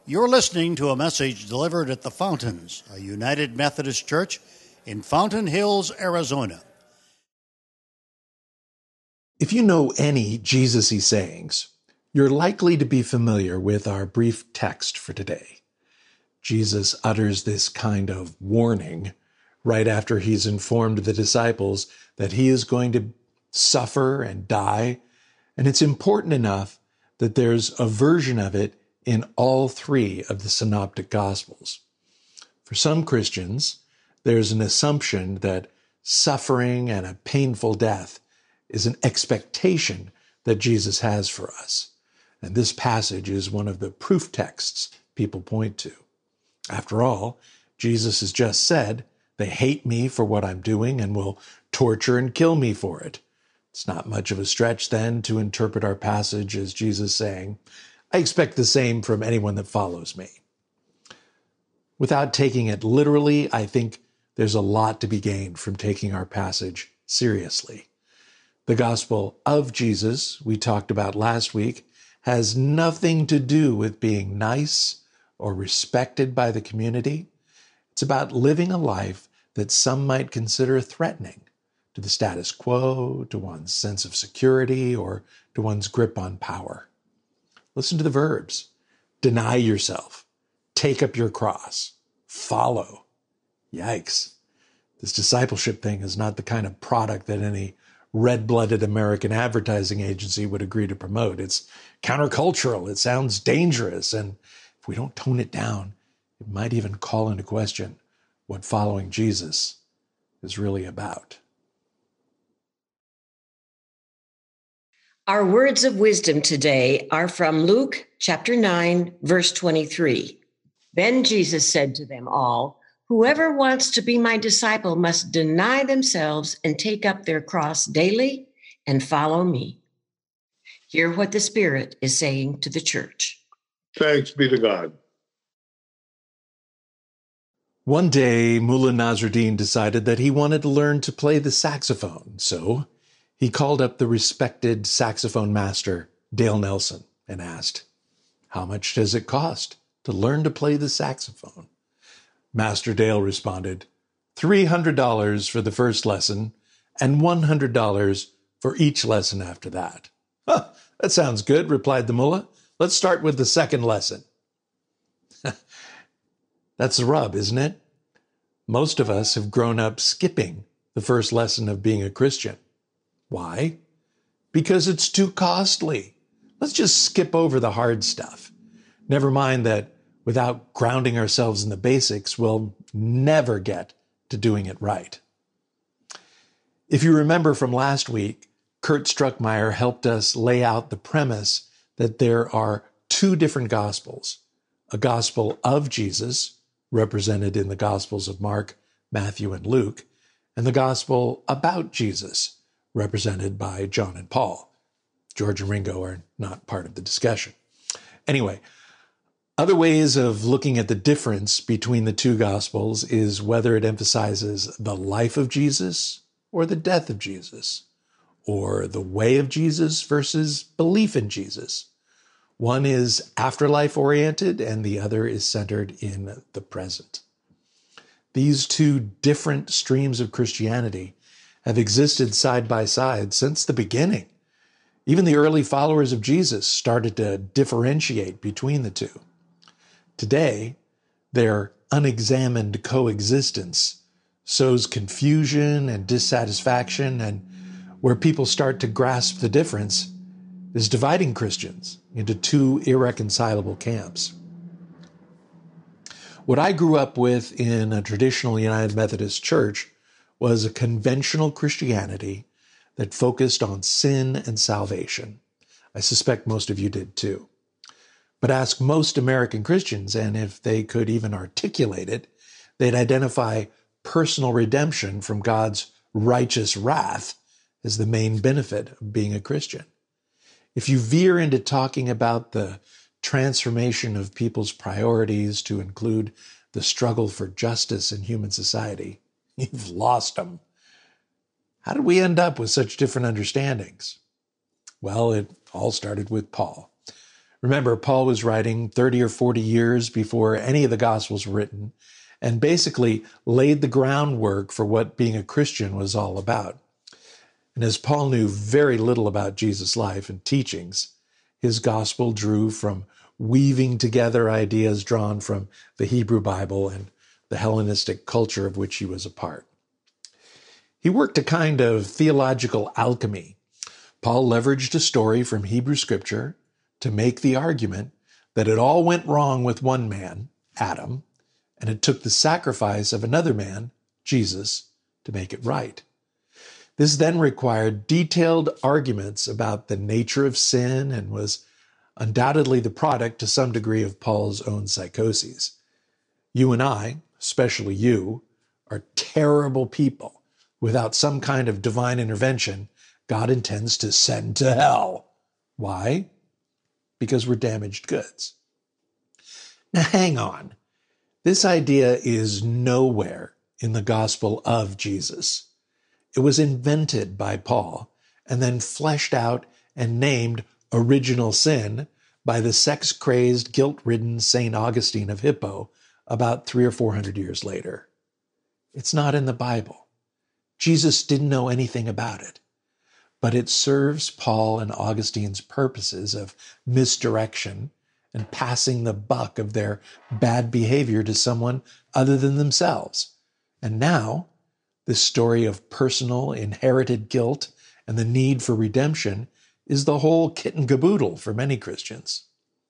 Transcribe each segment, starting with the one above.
You're listening to a message delivered at the Fountains, a United Methodist Church in Fountain Hills, Arizona. If you know any Jesus-y sayings, you're likely to be familiar with our brief text for today. Jesus utters this kind of warning right after he's informed the disciples that he is going to suffer and die, and it's important enough that there's a version of it in all three of the synoptic gospels. For some Christians, there's an assumption that suffering and a painful death is an expectation that Jesus has for us. And this passage is one of the proof texts people point to. After all, Jesus has just said, they hate me for what I'm doing and will torture and kill me for it. It's not much of a stretch then to interpret our passage as Jesus saying, I expect the same from anyone that follows me. Without taking it literally, I think there's a lot to be gained from taking our passage seriously. The gospel of Jesus, we talked about last week, has nothing to do with being nice or respected by the community. It's about living a life that some might consider threatening to the status quo, to one's sense of security, or to one's grip on power. Listen to the verbs. Deny yourself. Take up your cross. Follow. Yikes. This discipleship thing is not the kind of product that any red-blooded American advertising agency would agree to promote. It's countercultural. It sounds dangerous. And if we don't tone it down, it might even call into question what following Jesus is really about. Our words of wisdom today are from Luke chapter 9, verse 23. Then Jesus said to them all, whoever wants to be my disciple must deny themselves and take up their cross daily and follow me. Hear what the Spirit is saying to the church. Thanks be to God. One day, Mullah Nasruddin decided that he wanted to learn to play the saxophone, so he called up the respected saxophone master, Dale Nelson, and asked, how much does it cost to learn to play the saxophone? Master Dale responded, $300 for the first lesson and $100 for each lesson after that. Huh, that sounds good, replied the mullah. Let's start with the second lesson. That's the rub, isn't it? Most of us have grown up skipping the first lesson of being a Christian. Why? Because it's too costly. Let's just skip over the hard stuff. Never mind that without grounding ourselves in the basics, we'll never get to doing it right. If you remember from last week, Kurt Struckmeyer helped us lay out the premise that there are two different gospels, a gospel of Jesus, represented in the Gospels of Mark, Matthew, and Luke, and the gospel about Jesus, represented by John and Paul. George and Ringo are not part of the discussion. Anyway, other ways of looking at the difference between the two gospels is whether it emphasizes the life of Jesus or the death of Jesus, or the way of Jesus versus belief in Jesus. One is afterlife-oriented, and the other is centered in the present. These two different streams of Christianity have existed side by side since the beginning. Even the early followers of Jesus started to differentiate between the two. Today, their unexamined coexistence sows confusion and dissatisfaction, and where people start to grasp the difference is dividing Christians into two irreconcilable camps. What I grew up with in a traditional United Methodist church was a conventional Christianity that focused on sin and salvation. I suspect most of you did too. But ask most American Christians, and if they could even articulate it, they'd identify personal redemption from God's righteous wrath as the main benefit of being a Christian. If you veer into talking about the transformation of people's priorities to include the struggle for justice in human society, you've lost them. How did we end up with such different understandings? Well, it all started with Paul. Remember, Paul was writing 30 or 40 years before any of the Gospels were written, and basically laid the groundwork for what being a Christian was all about. And as Paul knew very little about Jesus' life and teachings, his gospel drew from weaving together ideas drawn from the Hebrew Bible and the Hellenistic culture of which he was a part. He worked a kind of theological alchemy. Paul leveraged a story from Hebrew scripture to make the argument that it all went wrong with one man, Adam, and it took the sacrifice of another man, Jesus, to make it right. This then required detailed arguments about the nature of sin and was undoubtedly the product to some degree of Paul's own psychoses. You and I, especially you, are terrible people. Without some kind of divine intervention, God intends to send to hell. Why? Because we're damaged goods. Now hang on. This idea is nowhere in the gospel of Jesus. It was invented by Paul and then fleshed out and named original sin by the sex-crazed, guilt-ridden St. Augustine of Hippo about 300 or 400 years later. It's not in the Bible. Jesus didn't know anything about it, but it serves Paul and Augustine's purposes of misdirection and passing the buck of their bad behavior to someone other than themselves. And now, this story of personal inherited guilt and the need for redemption is the whole kit and caboodle for many Christians.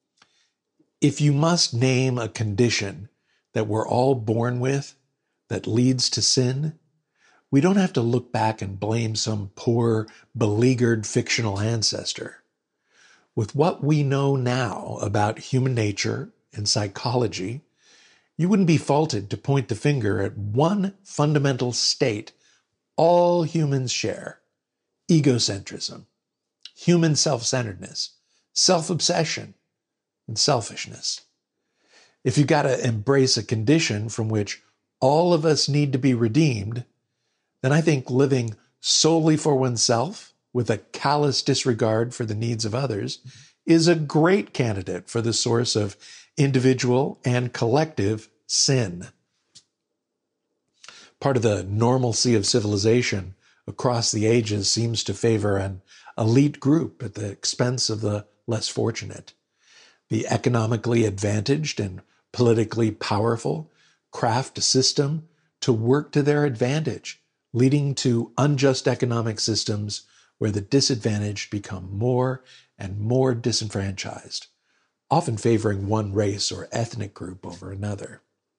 If you must name a condition that we're all born with that leads to sin, we don't have to look back and blame some poor, beleaguered fictional ancestor. With what we know now about human nature and psychology, you wouldn't be faulted to point the finger at one fundamental state all humans share: egocentrism, human self-centeredness, self-obsession, and selfishness. If you've got to embrace a condition from which all of us need to be redeemed, then I think living solely for oneself with a callous disregard for the needs of others is a great candidate for the source of individual and collective sin. Part of the normalcy of civilization across the ages seems to favor an elite group at the expense of the less fortunate. The economically advantaged and politically powerful craft a system to work to their advantage, leading to unjust economic systems where the disadvantaged become more and more disenfranchised, often favoring one race or ethnic group over another.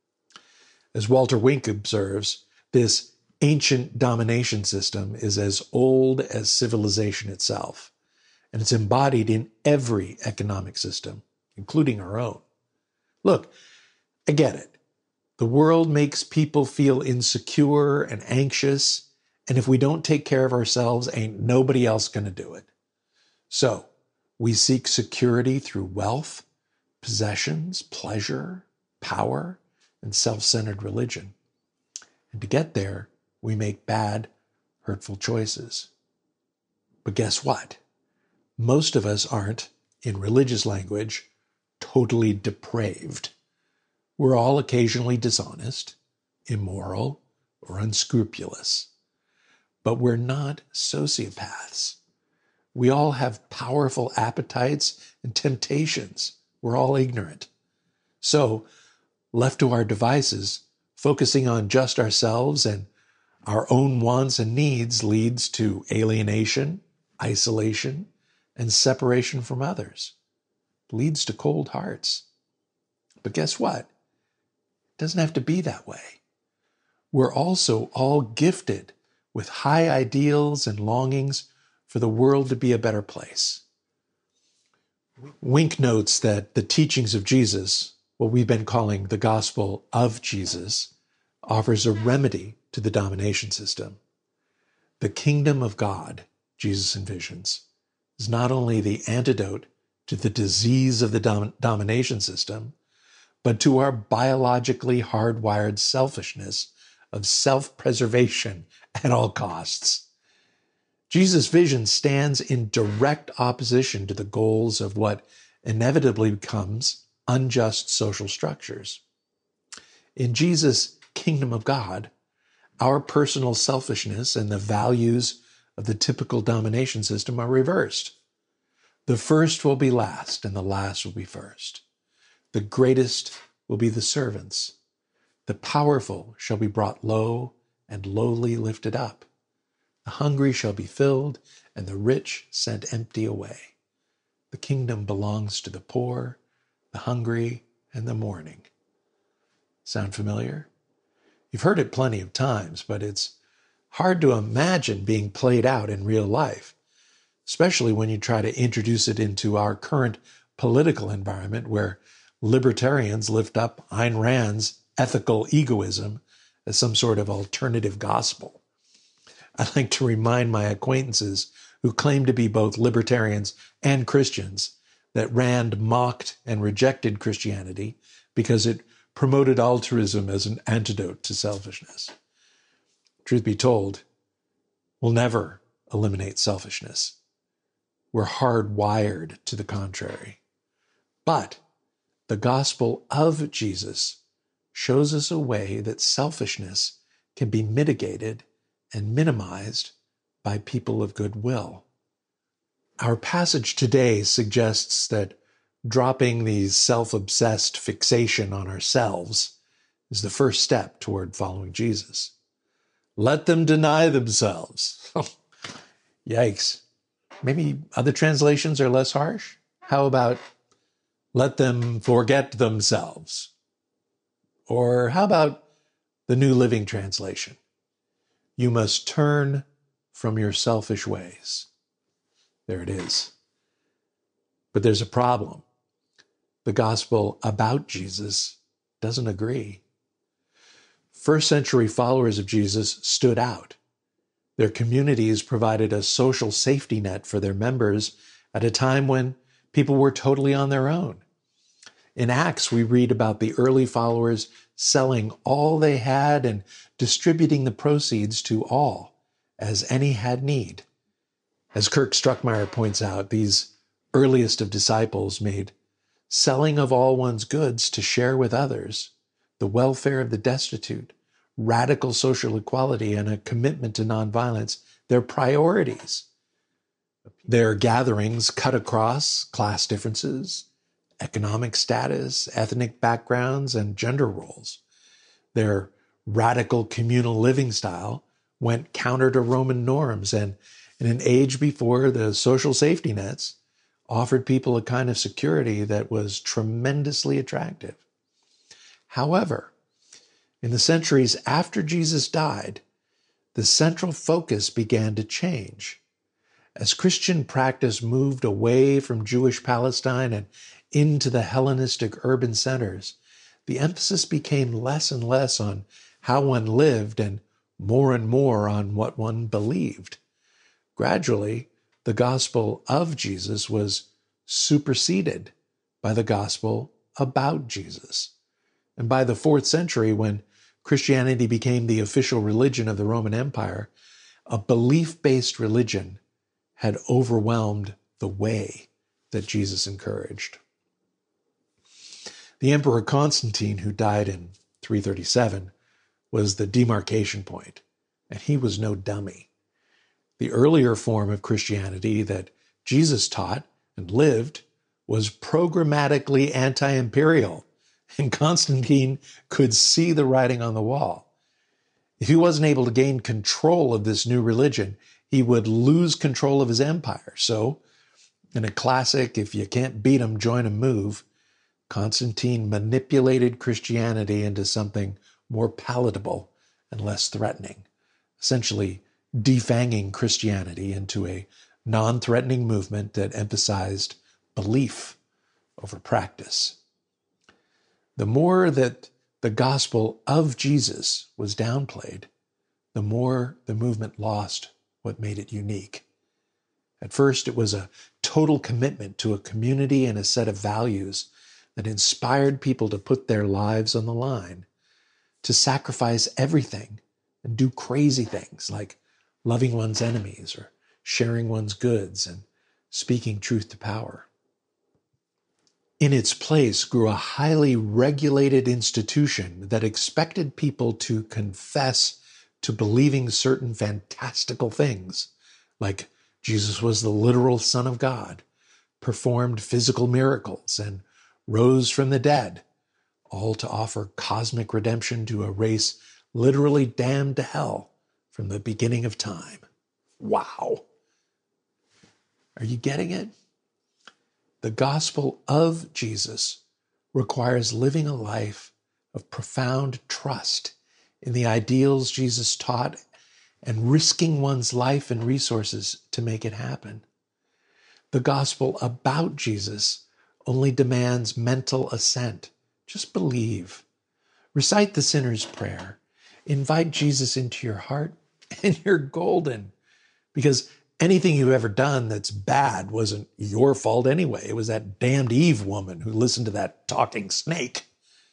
As Walter Wink observes, this ancient domination system is as old as civilization itself, and it's embodied in every economic system, including our own. Look, I get it. The world makes people feel insecure and anxious, and if we don't take care of ourselves, ain't nobody else going to do it. So, we seek security through wealth, possessions, pleasure, power, and self-centered religion. And to get there, we make bad, hurtful choices. But guess what? Most of us aren't, in religious language, totally depraved. We're all occasionally dishonest, immoral, or unscrupulous. But we're not sociopaths. We all have powerful appetites and temptations. We're all ignorant. So, left to our devices, focusing on just ourselves and our own wants and needs leads to alienation, isolation, and separation from others. It leads to cold hearts. But guess what? It doesn't have to be that way. We're also all gifted with high ideals and longings for the world to be a better place. Wink notes that the teachings of Jesus, what we've been calling the gospel of Jesus, offers a remedy to the domination system. The kingdom of God, Jesus envisions, is not only the antidote to the disease of the domination system, but to our biologically hardwired selfishness of self-preservation at all costs. Jesus' vision stands in direct opposition to the goals of what inevitably becomes unjust social structures. In Jesus' kingdom of God, our personal selfishness and the values of the typical domination system are reversed. The first will be last, and the last will be first. The greatest will be the servants. The powerful shall be brought low, and lowly lifted up. The hungry shall be filled, and the rich sent empty away. The kingdom belongs to the poor, the hungry, and the mourning. Sound familiar? You've heard it plenty of times, but it's hard to imagine being played out in real life, especially when you try to introduce it into our current political environment where libertarians lift up Ayn Rand's ethical egoism as some sort of alternative gospel. I like to remind my acquaintances who claim to be both libertarians and Christians that Rand mocked and rejected Christianity because it promoted altruism as an antidote to selfishness. Truth be told, we'll never eliminate selfishness. We're hardwired to the contrary. But the gospel of Jesus shows us a way that selfishness can be mitigated and minimized by people of goodwill. Our passage today suggests that dropping the self-obsessed fixation on ourselves is the first step toward following Jesus. Let them deny themselves. Yikes. Maybe other translations are less harsh. How about let them forget themselves? Or how about the New Living Translation? You must turn from your selfish ways. There it is. But there's a problem. The gospel about Jesus doesn't agree. First century followers of Jesus stood out. Their communities provided a social safety net for their members at a time when people were totally on their own. In Acts, we read about the early followers selling all they had and distributing the proceeds to all, as any had need. As Kirk Struckmeyer points out, these earliest of disciples made selling of all one's goods to share with others, the welfare of the destitute, radical social equality, and a commitment to nonviolence their priorities. Their gatherings cut across class differences, economic status, ethnic backgrounds, and gender roles. Their radical communal living style went counter to Roman norms, and in an age before the social safety nets, offered people a kind of security that was tremendously attractive. However, in the centuries after Jesus died, the central focus began to change. As Christian practice moved away from Jewish Palestine and into the Hellenistic urban centers, the emphasis became less and less on how one lived and more on what one believed. Gradually, the gospel of Jesus was superseded by the gospel about Jesus. And by the 4th century, when Christianity became the official religion of the Roman Empire, a belief-based religion had overwhelmed the way that Jesus encouraged. The Emperor Constantine, who died in 337, was the demarcation point, and he was no dummy. The earlier form of Christianity that Jesus taught and lived was programmatically anti-imperial, and Constantine could see the writing on the wall. If he wasn't able to gain control of this new religion, he would lose control of his empire. So, in a classic, if you can't beat 'em, join 'em move, Constantine manipulated Christianity into something more palatable and less threatening, essentially defanging Christianity into a non-threatening movement that emphasized belief over practice. The more that the gospel of Jesus was downplayed, the more the movement lost what made it unique. At first, it was a total commitment to a community and a set of values that inspired people to put their lives on the line, to sacrifice everything and do crazy things like loving one's enemies or sharing one's goods and speaking truth to power. In its place grew a highly regulated institution that expected people to confess to believing certain fantastical things, like Jesus was the literal Son of God, performed physical miracles, and rose from the dead, all to offer cosmic redemption to a race literally damned to hell from the beginning of time. Wow. Are you getting it? The gospel of Jesus requires living a life of profound trust in the ideals Jesus taught and risking one's life and resources to make it happen. The gospel about Jesus only demands mental assent. Just believe. Recite the sinner's prayer. Invite Jesus into your heart, and you're golden. Because anything you've ever done that's bad wasn't your fault anyway. It was that damned Eve woman who listened to that talking snake.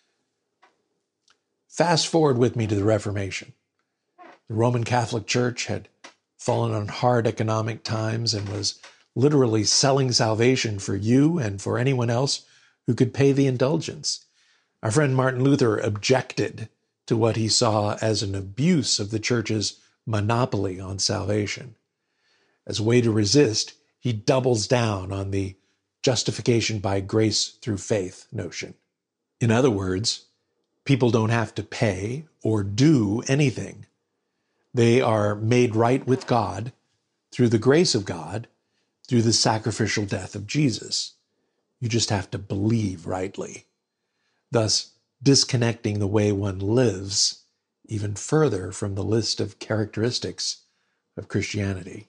Fast forward with me to the Reformation. The Roman Catholic Church had fallen on hard economic times and was literally selling salvation for you and for anyone else who could pay the indulgence. Our friend Martin Luther objected to what he saw as an abuse of the church's monopoly on salvation. As a way to resist, he doubles down on the justification by grace through faith notion. In other words, people don't have to pay or do anything. They are made right with God through the grace of God, through the sacrificial death of Jesus. You just have to believe rightly, thus disconnecting the way one lives even further from the list of characteristics of Christianity.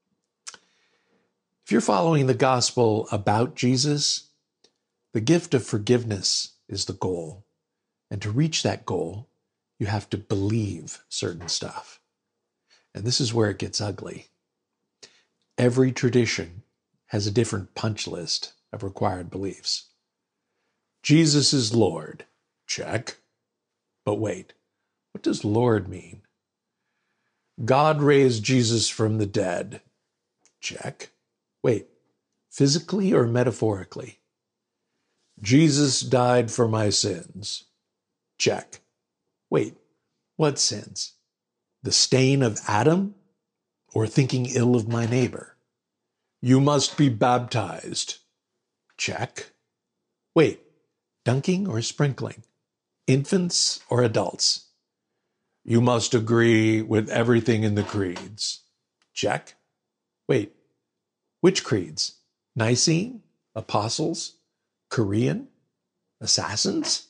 If you're following the gospel about Jesus, the gift of forgiveness is the goal. And to reach that goal, you have to believe certain stuff. And this is where it gets ugly. Every tradition has a different punch list of required beliefs. Jesus is Lord. Check. But wait, what does Lord mean? God raised Jesus from the dead. Check. Wait, physically or metaphorically? Jesus died for my sins. Check. Wait, what sins? The stain of Adam or thinking ill of my neighbor? You must be baptized. Check. Wait, dunking or sprinkling? Infants or adults? You must agree with everything in the creeds. Check. Wait, which creeds? Nicene? Apostles? Korean? Assassins?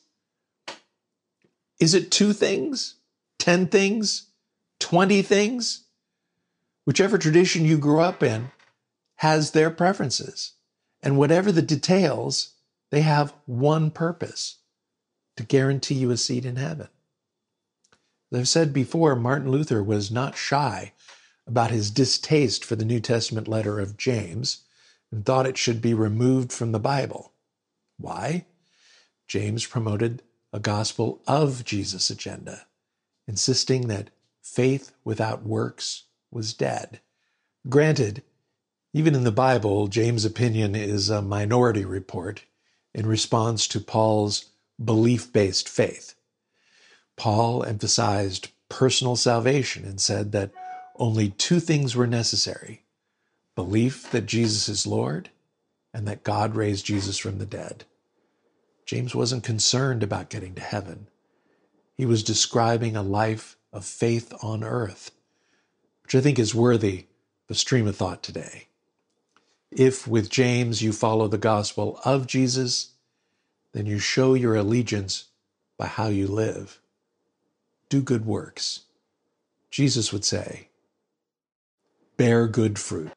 Is it 2 things? 10 things? 20 things? Whichever tradition you grew up in has their preferences. And whatever the details, they have one purpose: to guarantee you a seat in heaven. As I've said before, Martin Luther was not shy about his distaste for the New Testament letter of James and thought it should be removed from the Bible. Why? James promoted a gospel of Jesus agenda, insisting that faith without works was dead. Granted, even in the Bible, James' opinion is a minority report in response to Paul's belief-based faith. Paul emphasized personal salvation and said that only 2 things were necessary: belief that Jesus is Lord and that God raised Jesus from the dead. James wasn't concerned about getting to heaven. He was describing a life of faith on earth, which I think is worthy of a stream of thought today. If with James you follow the gospel of Jesus, then you show your allegiance by how you live. Do good works. Jesus would say, bear good fruit.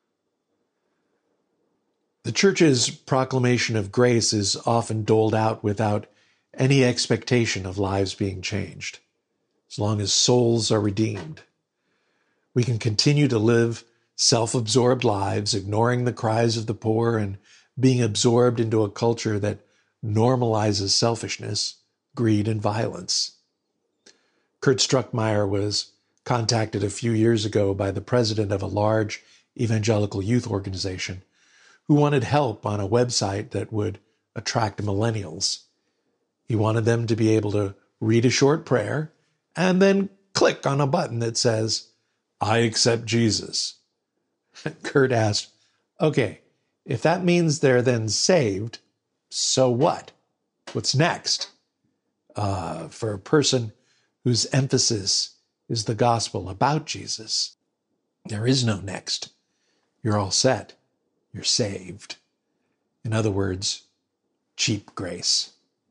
The church's proclamation of grace is often doled out without any expectation of lives being changed, as long as souls are redeemed. We can continue to live self-absorbed lives, ignoring the cries of the poor and being absorbed into a culture that normalizes selfishness, greed, and violence. Kurt Struckmeyer was contacted a few years ago by the president of a large evangelical youth organization who wanted help on a website that would attract millennials. He wanted them to be able to read a short prayer and then click on a button that says, I accept Jesus. Kurt asked, okay, if that means they're then saved, so what? What's next? For a person whose emphasis is the gospel about Jesus, there is no next. You're all set. You're saved. In other words, cheap grace.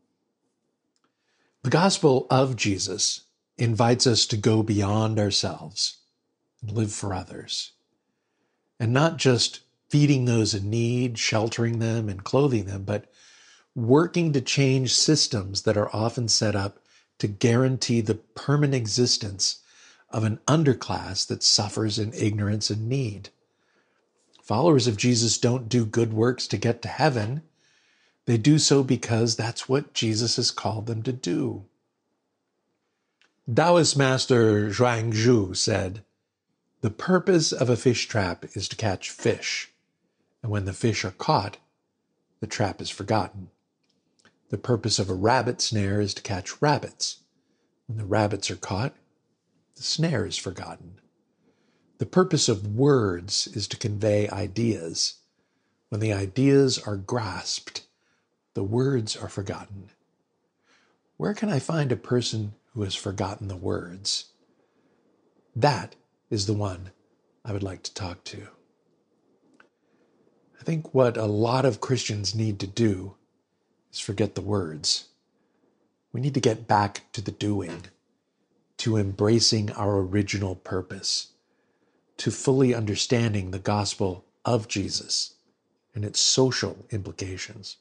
The gospel of Jesus invites us to go beyond ourselves and live for others. And not just feeding those in need, sheltering them, and clothing them, but working to change systems that are often set up to guarantee the permanent existence of an underclass that suffers in ignorance and need. Followers of Jesus don't do good works to get to heaven. They do so because that's what Jesus has called them to do. Taoist master Zhuangzi said, the purpose of a fish trap is to catch fish, and when the fish are caught, the trap is forgotten. The purpose of a rabbit snare is to catch rabbits. When the rabbits are caught, the snare is forgotten. The purpose of words is to convey ideas. When the ideas are grasped, the words are forgotten. Where can I find a person who has forgotten the words? That is the one I would like to talk to. I think what a lot of Christians need to do is forget the words. We need to get back to the doing, to embracing our original purpose, to fully understanding the gospel of Jesus and its social implications.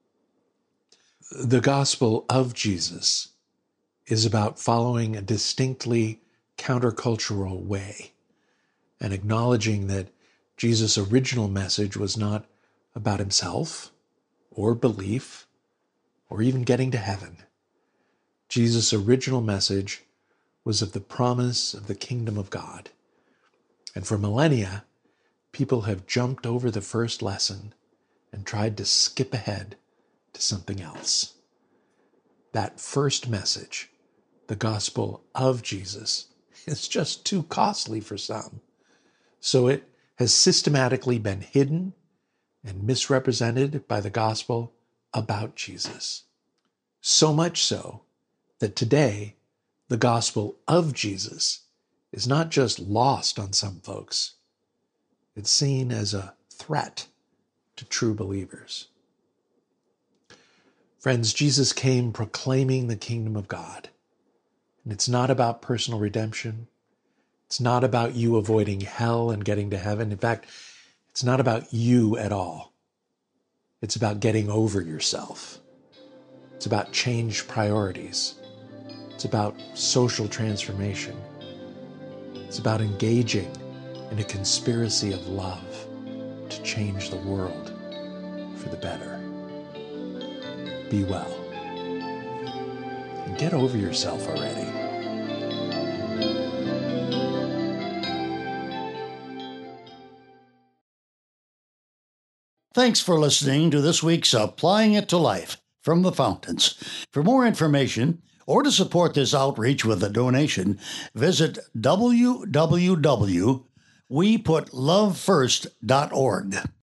The gospel of Jesus is about following a distinctly countercultural way and acknowledging that Jesus' original message was not about himself or belief or even getting to heaven. Jesus' original message was of the promise of the kingdom of God. And for millennia, people have jumped over the first lesson and tried to skip ahead to something else. That first message, the gospel of Jesus, is just too costly for some. So it has systematically been hidden and misrepresented by the gospel about Jesus. So much so that today, the gospel of Jesus is not just lost on some folks. It's seen as a threat to true believers. Friends, Jesus came proclaiming the kingdom of God. And it's not about personal redemption. It's not about you avoiding hell and getting to heaven. In fact, it's not about you at all. It's about getting over yourself. It's about changed priorities. It's about social transformation. It's about engaging in a conspiracy of love to change the world for the better. Be well. And get over yourself already. Thanks for listening to this week's Applying It to Life from the Fountains. For more information or to support this outreach with a donation, visit www.weputlovefirst.org.